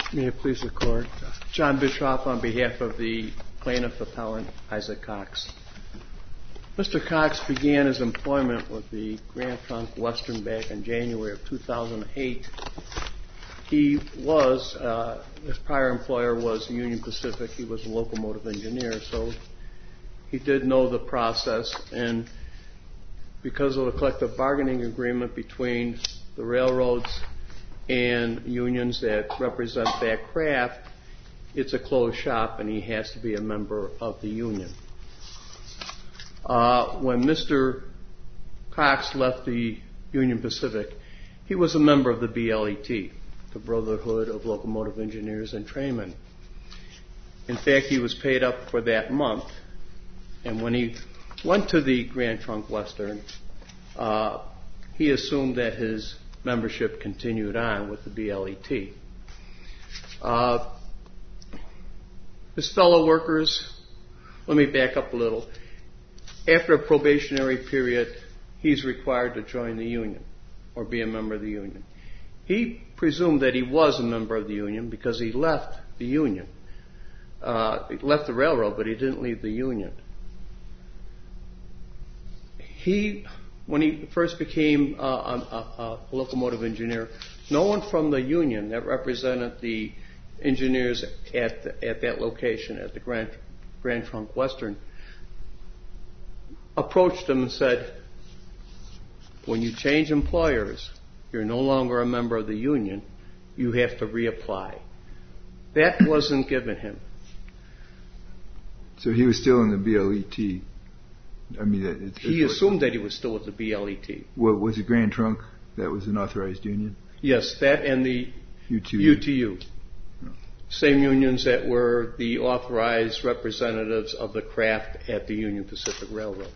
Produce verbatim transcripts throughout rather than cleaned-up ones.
May it please the Court. John Bischoff on behalf of the plaintiff appellant Isaac Cox. Mister Cox began his employment with the Grand Trunk Western back in January of two thousand eight. He was, uh, his prior employer was Union Pacific. He was a locomotive engineer, so he did know the process. And because of the collective bargaining agreement between the railroads and unions that represent that craft, it's a closed shop and he has to be a member of the union. Uh, when Mister Cox left the Union Pacific, he was a member of the B L E T, the Brotherhood of Locomotive Engineers and Trainmen. In fact, he was paid up for that month, and when he went to the Grand Trunk Western, uh, he assumed that his membership continued on with the B L E T. Uh, his fellow workers, let me back up a little. After a probationary period, he's required to join the union or be a member of the union. He presumed that he was a member of the union because he left the union. Uh, he left the railroad, but he didn't leave the union. He, when he first became uh, a, a, a locomotive engineer, no one from the union that represented the engineers at the, at that location, at the Grand, Grand Trunk Western, approached him and said, when you change employers, you're no longer a member of the union, you have to reapply. That wasn't given him. So he was still in the B L E T. I mean, it, it, he assumed that he was still with the B L E T. What, was the Grand Trunk that was an authorized union? Yes, that and the U T U. U T U. No. Same unions that were the authorized representatives of the craft at the Union Pacific Railroad.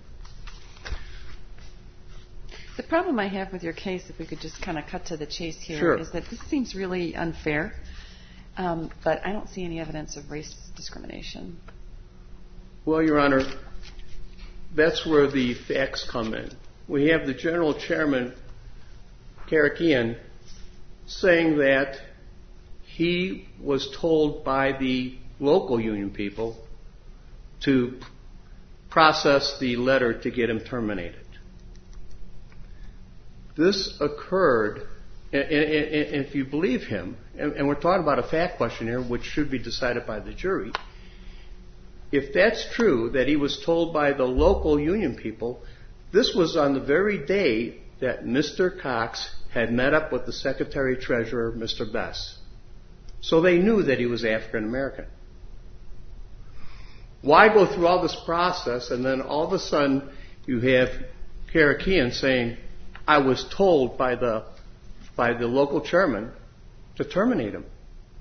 The problem I have with your case, if we could just kind of cut to the chase here, sure. is that this seems really unfair, um, but I don't see any evidence of race discrimination. Well, Your Honor, that's where the facts come in. We have the General Chairman, Karakian, saying that he was told by the local union people to process the letter to get him terminated. This occurred, and, and, and if you believe him, and, and we're talking about a fact question here, which should be decided by the jury, if that's true, that he was told by the local union people, this was on the very day that Mister Cox had met up with the Secretary-Treasurer, Mister Bess. So they knew that he was African American. Why go through all this process and then all of a sudden you have Karakian saying, I was told by the by the local chairman to terminate him.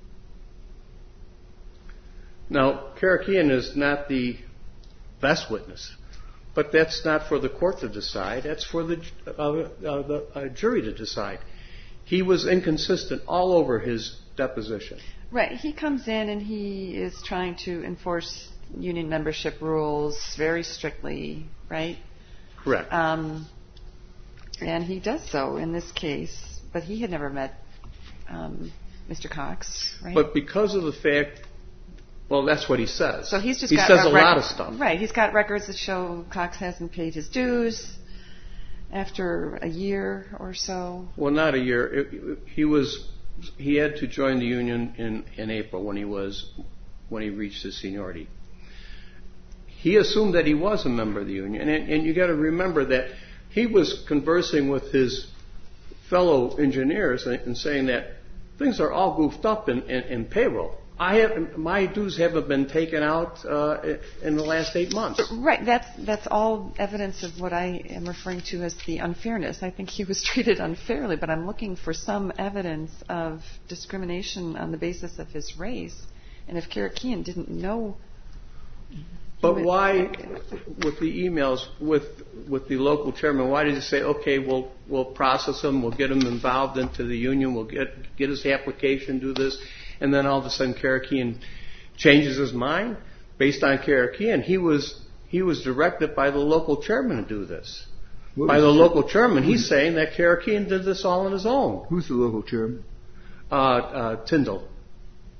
Now, Karakian is not the best witness, but that's not for the court to decide. That's for the, uh, uh, the uh, jury to decide. He was inconsistent all over his deposition. Right. He comes in and he is trying to enforce union membership rules very strictly, right? Correct. Um, And he does so in this case, but he had never met um, Mister Cox, right? But because of the fact, well, that's what he says. So he's just he got says a, a rec- lot of stuff. Right. He's got records that show Cox hasn't paid his dues after a year or so. Well, not a year. It, it, he was he had to join the union in, in April when he was when he reached his seniority. He assumed that he was a member of the union, and, and you got to remember that he was conversing with his fellow engineers and, and saying that things are all goofed up in, in, in payroll. I have my dues haven't been taken out uh, in the last eight months. Right. That's that's all evidence of what I am referring to as the unfairness. I think he was treated unfairly, but I'm looking for some evidence of discrimination on the basis of his race. And if Karakian didn't know. But why, with the emails with with the local chairman, why did he say, okay, we'll we'll process him, we'll get him involved into the union, we'll get get his application, do this, and then all of a sudden Karakian changes his mind based on Karakian? He was he was directed by the local chairman to do this. What by the local chairman, he's saying that Karakian did this all on his own. Who's the local chairman? Uh, uh, Tyndall.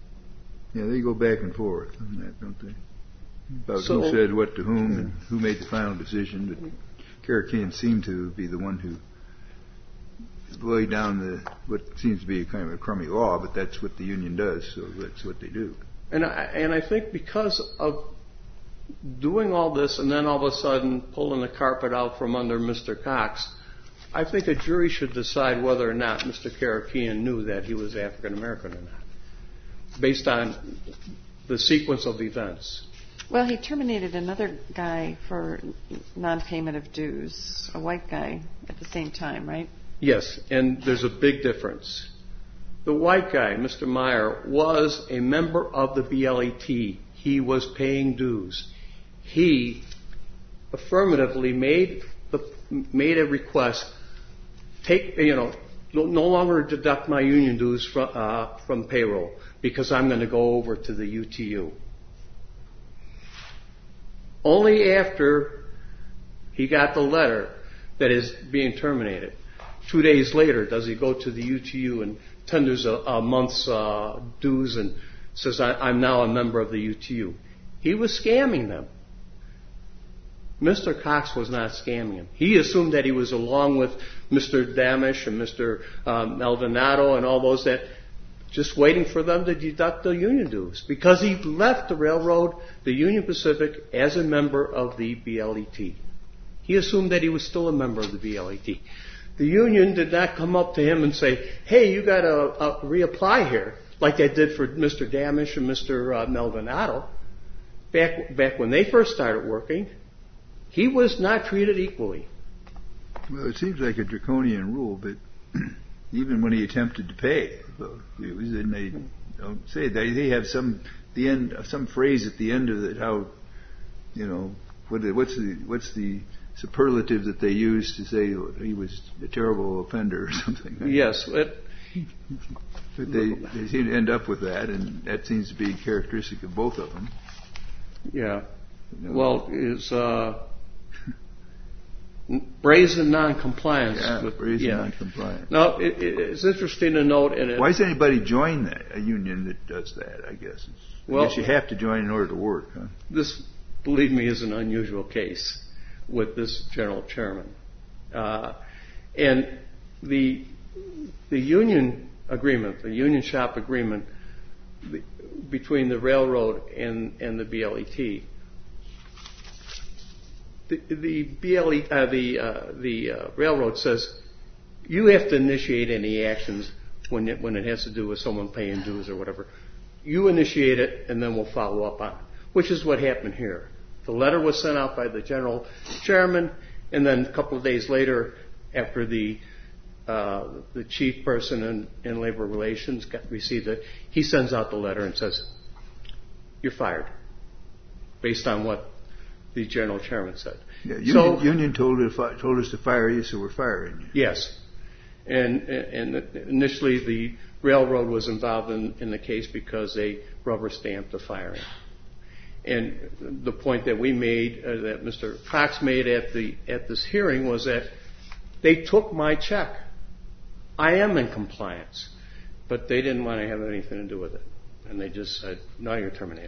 Yeah, they go back and forth on that, don't they? About So- who said what to whom and who made the final decision. But Karakian seemed to be the one who laid down the what seems to be a kind of a crummy law, but that's what the union does, so that's what they do. And I, and I think because of doing all this and then all of a sudden pulling the carpet out from under Mister Cox, I think a jury should decide whether or not Mister Karakian knew that he was African American or not, based on the sequence of events. Well, he terminated another guy for non-payment of dues, a white guy, at the same time, right? Yes, and there's a big difference. The white guy, Mister Meyer, was a member of the B L E T. He was paying dues. He affirmatively made the, made a request, take, you know, no, no longer deduct my union dues from, uh, from payroll because I'm going to go over to the U T U. Only after he got the letter that is being terminated, two days later, does he go to the U T U and tenders a, a month's uh, dues and says, I, I'm now a member of the U T U. He was scamming them. Mister Cox was not scamming him. He assumed that he was along with Mister Damish and Mister Um, Maldonado and all those that just waiting for them to deduct the union dues because he left the railroad, the Union Pacific, as a member of the B L E T. He assumed that he was still a member of the B L E T. The union did not come up to him and say, hey, you got to uh, reapply here, like they did for Mister Damish and Mister Uh, Maldonado. Back, back when they first started working, he was not treated equally. Well, it seems like a draconian rule, but even when he attempted to pay, it was, and they don't say they they have some the end some phrase at the end of it how, you know, what what's the what's the superlative that they use to say he was a terrible offender or something. Yes. It, but they, they seem to end up with that, and that seems to be characteristic of both of them. yeah. You know. Well, is uh, brazen noncompliance. Yeah, with, brazen yeah. non-compliance. Now, it, it, it's interesting to note. In it, Why does anybody join that, a union that does that? I guess. It's, Well- I guess you have to join in order to work, huh? This, believe me, is an unusual case with this general chairman. Uh, and the the union agreement, the union shop agreement the, between the railroad and, and the B L E T, the, the B L E, uh, the uh, the uh, railroad says you have to initiate any actions when it, when it has to do with someone paying dues or whatever. You initiate it, and then we'll follow up on it, which is what happened here. The letter was sent out by the general chairman, and then a couple of days later, after the uh, the chief person in, in labor relations got received it, he sends out the letter and says, "You're fired," based on what the general chairman said. Yeah, union, so, union told, us, told us to fire you, so we're firing you. Yes, and and initially the railroad was involved in, in the case because they rubber stamped the firing. And the point that we made, uh, that Mister Cox made at the at this hearing, was that they took my check. I am in compliance, but they didn't want to have anything to do with it, and they just said, "No, you're terminated."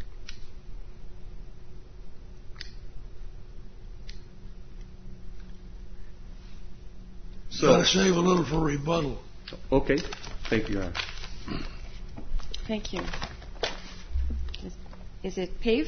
So, Gotta save a little for rebuttal. okay, thank you, Your Honor. Thank you. Is, is it Pave?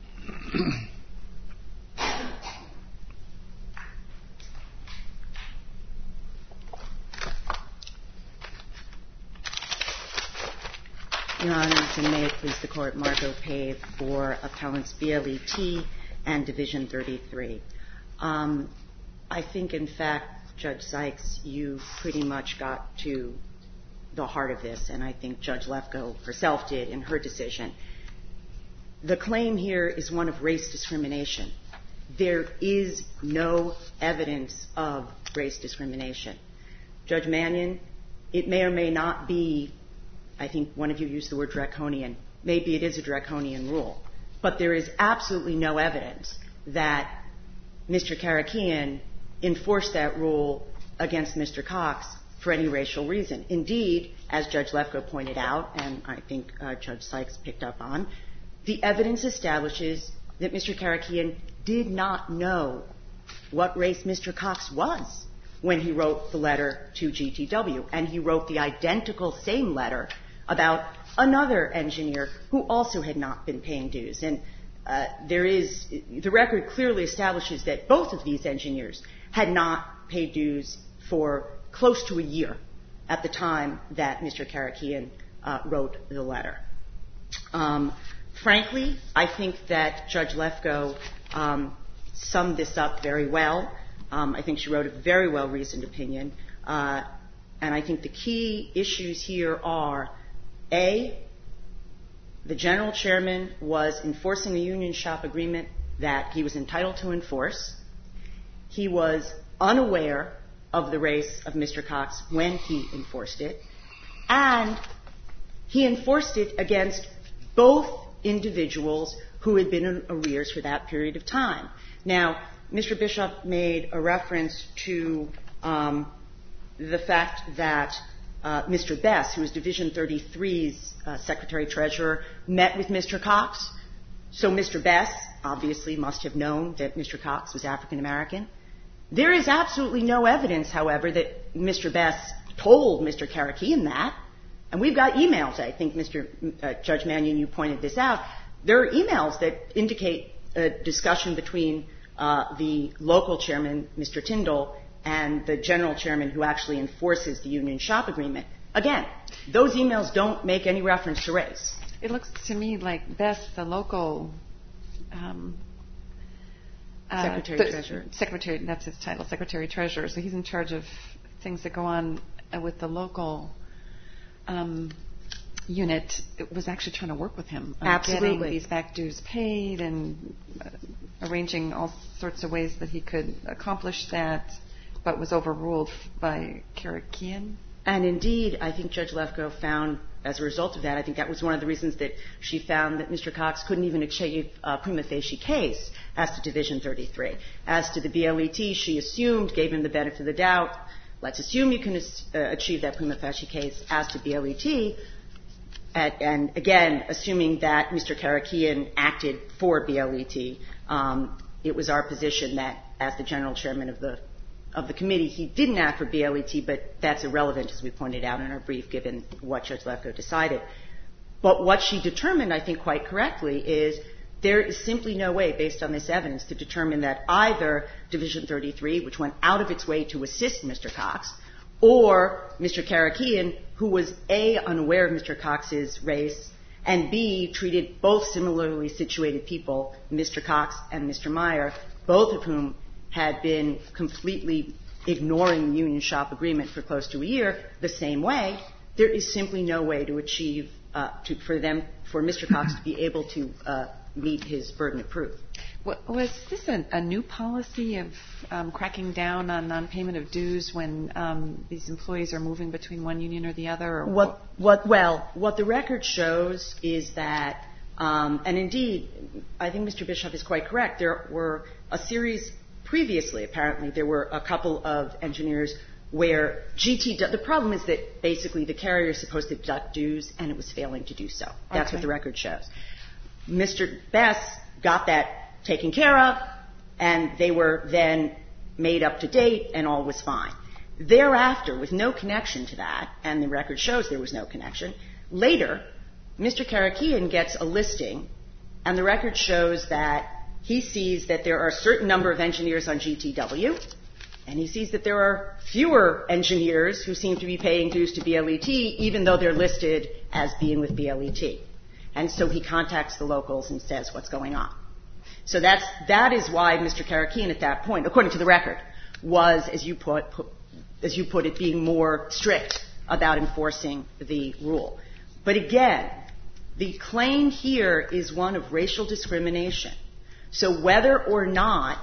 Your Honors, and may it please the Court, Margot Pave for Appellants B L E T and Division thirty-three. Um, I think, in fact, Judge Sykes, you pretty much got to the heart of this, and I think Judge Lefkoe herself did in her decision. The claim here is one of race discrimination. There is no evidence of race discrimination. Judge Mannion, it may or may not be, I think one of you used the word draconian, maybe it is a draconian rule, but there is absolutely no evidence that Mister Karakian enforced that rule against Mister Cox for any racial reason. Indeed, as Judge Lefkoe pointed out, and I think uh, Judge Sykes picked up on, the evidence establishes that Mister Karakian did not know what race Mister Cox was when he wrote the letter to G T W. And he wrote the identical same letter about another engineer who also had not been paying dues. And uh, there is, the record clearly establishes that both of these engineers had not paid dues for close to a year at the time that Mister Karakian uh, wrote the letter. Um, frankly, I think that Judge Lefkoe um, summed this up very well. Um, I think she wrote a very well-reasoned opinion. Uh, and I think the key issues here are, A, the general chairman was enforcing a union shop agreement that he was entitled to enforce. He was unaware of the race of Mister Cox when he enforced it. And he enforced it against both individuals who had been in arrears for that period of time. Now, Mister Bishop made a reference to um, the fact that uh, Mister Bess, who was Division thirty-three's uh, Secretary-Treasurer, met with Mister Cox. So Mister Bess obviously must have known that Mister Cox was African-American. There is absolutely no evidence, however, that Mister Bess told Mister Karakian that. And we've got emails, I think, Mister Uh, Judge Mannion, you pointed this out. There are emails that indicate a discussion between uh, the local chairman, Mister Tyndall, and the general chairman who actually enforces the union shop agreement. Again, those emails don't make any reference to race. It looks to me like Bess, the local um, uh, Secretary-Treasurer. Secretary, that's his title, Secretary-Treasurer. So he's in charge of things that go on uh, with the local um, unit. It was actually trying to work with him on Absolutely. getting these back dues paid and uh, arranging all sorts of ways that he could accomplish that, but was overruled by Karakian. And indeed, I think Judge Lefkoe found, as a result of that, I think that was one of the reasons that she found that Mister Cox couldn't even achieve a prima facie case as to Division thirty-three. As to the B L E T, she assumed, gave him the benefit of the doubt, let's assume you can uh, achieve that prima facie case as to B L E T, at, and again, assuming that Mister Karakian acted for B L E T, um, it was our position that, as the general chairman of the of the committee, he didn't act for B L E T, but that's irrelevant, as we pointed out in our brief, given what Judge Lefkoe decided. But what she determined, I think quite correctly, is there is simply no way, based on this evidence, to determine that either Division thirty-three, which went out of its way to assist Mister Cox, or Mister Karakian, who was A, unaware of Mister Cox's race, and B, treated both similarly situated people, Mister Cox and Mister Meyer, both of whom had been completely ignoring the union shop agreement for close to a year, the same way. There is simply no way to achieve, uh, to, for them, for Mister Cox to be able to uh, meet his burden of proof. Was this a, a new policy of um, cracking down on non-payment of dues when um, these employees are moving between one union or the other? Or what, what, well, what the record shows is that, um, and indeed, I think Mister Bishop is quite correct, there were a series previously, apparently, there were a couple of engineers where G T, the problem is that basically the carrier is supposed to deduct dues and it was failing to do so. That's okay. what the record shows. Mister Bess got that taken care of, and they were then made up to date, and all was fine. Thereafter, with no connection to that, and the record shows there was no connection, later, Mister Karakian gets a listing, and the record shows that he sees that there are a certain number of engineers on G T W, and he sees that there are fewer engineers who seem to be paying dues to B L E T, even though they're listed as being with B L E T. And so he contacts the locals and says what's going on. So that's, that is why Mister Karakian at that point, according to the record, was, as you put, put, as you put it, being more strict about enforcing the rule. But again, the claim here is one of racial discrimination. So whether or not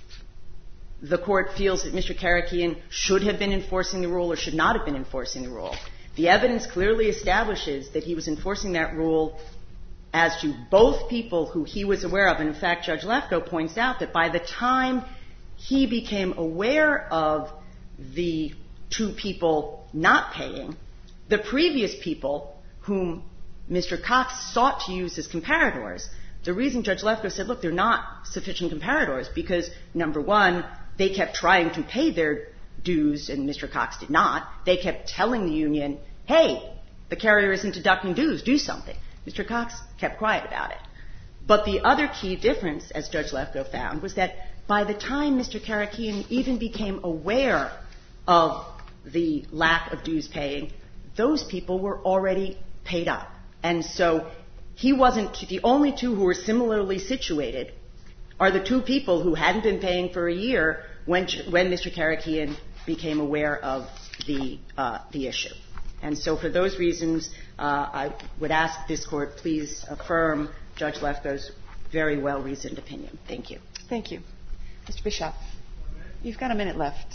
the court feels that Mister Karakian should have been enforcing the rule or should not have been enforcing the rule, the evidence clearly establishes that he was enforcing that rule as to both people who he was aware of. And in fact, Judge Lefkoe points out that by the time he became aware of the two people not paying, the previous people whom Mister Cox sought to use as comparators, the reason Judge Lefkoe said, look, they're not sufficient comparators because, number one, they kept trying to pay their dues and Mister Cox did not. They kept telling the union, hey, the carrier isn't deducting dues, do something. Mister Cox kept quiet about it. But the other key difference, as Judge Lefkoe found, was that by the time Mister Karakian even became aware of the lack of dues paying, those people were already paid up. And so he wasn't the only two who were similarly situated are the two people who hadn't been paying for a year when when Mister Karakian became aware of the uh, the issue. And so for those reasons, uh, I would ask this Court please affirm Judge Lefkoe's very well-reasoned opinion. Thank you. Thank you. Mister Bishop, you've got a minute left.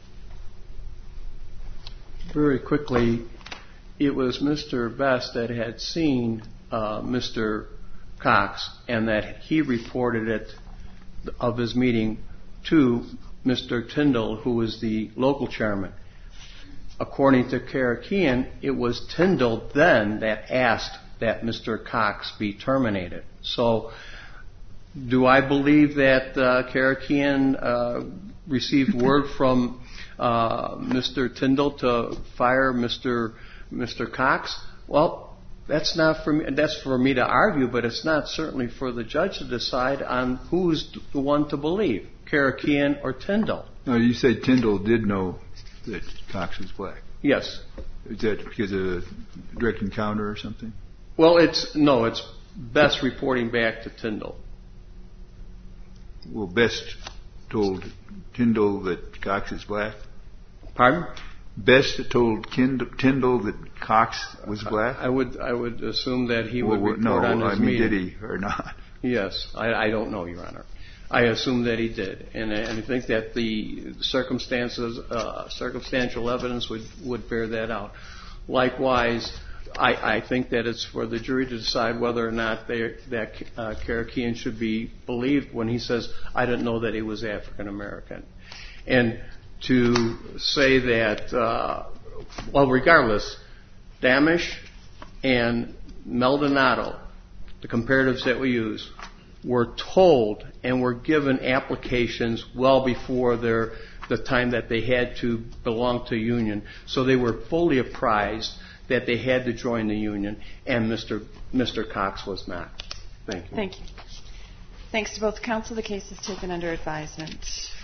Very quickly, it was Mister Best that had seen uh, Mister Cox and that he reported it of his meeting to Mister Tyndall, who was the local chairman. According to Karakian, it was Tyndall then that asked that Mister Cox be terminated. So do I believe that uh, Karakian uh, received word from uh, Mister Tyndall to fire Mister Mister Cox? Well, that's not for me. That's for me to argue, but it's not certainly for the judge to decide on who's the one to believe, Karakian or Tyndall. No, you said Tyndall did know that Cox was black. Yes. Is that because of a direct encounter or something? Well, it's no, it's Best reporting back to Tyndall. Well, Best told Tyndall that Cox is black. Pardon? Best told Tyndall that Cox was black. I would I would assume that he well, would report no, on his I mean, meeting. did he or not? Yes, I, I don't know, Your Honor. I assume that he did, and, and I think that the circumstances, uh, circumstantial evidence would, would bear that out. Likewise, I, I think that it's for the jury to decide whether or not they, that uh, Karakian should be believed when he says, "I didn't know that he was African American," and to say that, uh, well, regardless, Damisch and Maldonado, the comparatives that we use, were told and were given applications well before their the time that they had to belong to a union. So they were fully apprised that they had to join the union, and Mister Mister Cox was not. Thank you. Thank you. Thanks to both counsel. The case is taken under advisement.